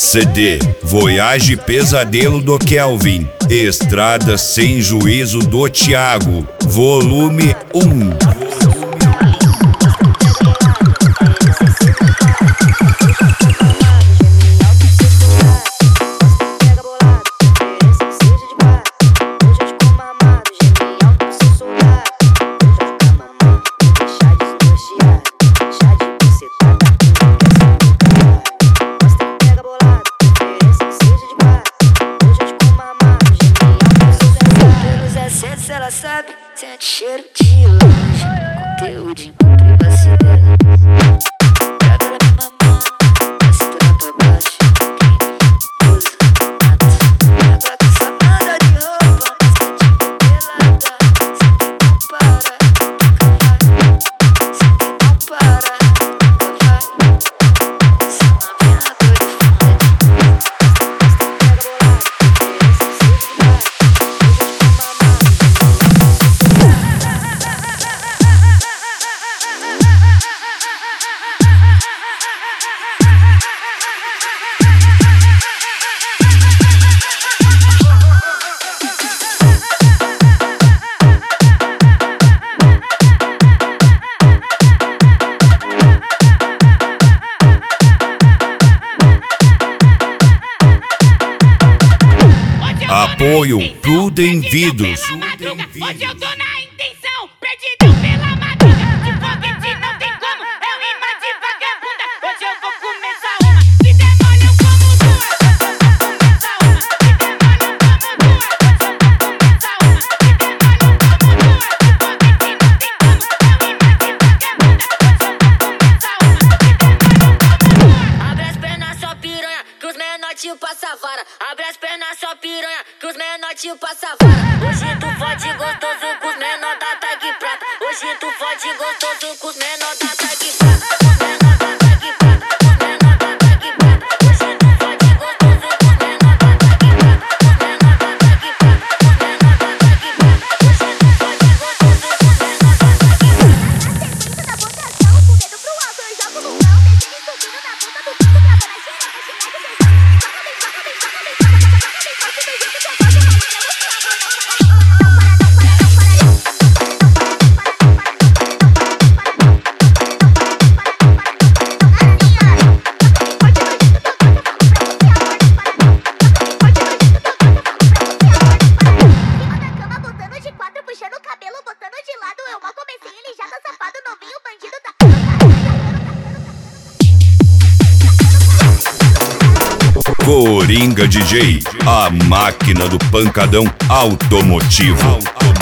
CD, Voyage Pesadelo do Kelvin, Estrada Sem Juízo do Thiago, volume 1. Ela sabe, sente cheiro de longe, conteúdo em privacidade. Pega ela pra mamar, cintura pra baixo. Quem usa, mata. Lembra que essa banda de roupa, pelada. Sem quem não para, sem quem não para, essa novinha doida Apoio Prudem Vidros. Hoje eu tô na intenção, perdidão pela madruga. De foguete não tem como, é o imã de vagabunda. Hoje eu vou começar uma, se der mole eu como duas. Hoje eu vou começar uma, se der mole eu como duas. Hoje eu vou começar uma, se der mole eu como duas. De foguete não tem como, é o imã de vagabunda. Hoje eu vou começar uma, se der mole eu como duas. Abre as pernas, só piranha, que os menor tio passa vara. Abre as pernas, só piranha, que os menor tio passa vara. Hoje tu fode gostoso com os menor da tag prata. Hoje tu fode gostoso com os menor da tag prata. Os menor da tag prata, os menor da tag prata. Hoje tu fode gostoso com os menor da tag prata. Os menor da tag prata, os menor da tag prata. Hoje tu fode gostoso com os menor da tag prata. Da votação, com o dedo pro alto, eu jogo no chão, descendo e subindo na ponta do pico, travando a xereca, puxando o cabelo, botando de lado. Eu mal comecei, ele já tá safado, novinho, bandido tá. Coringa DJ, a máquina do pancadão automotivo.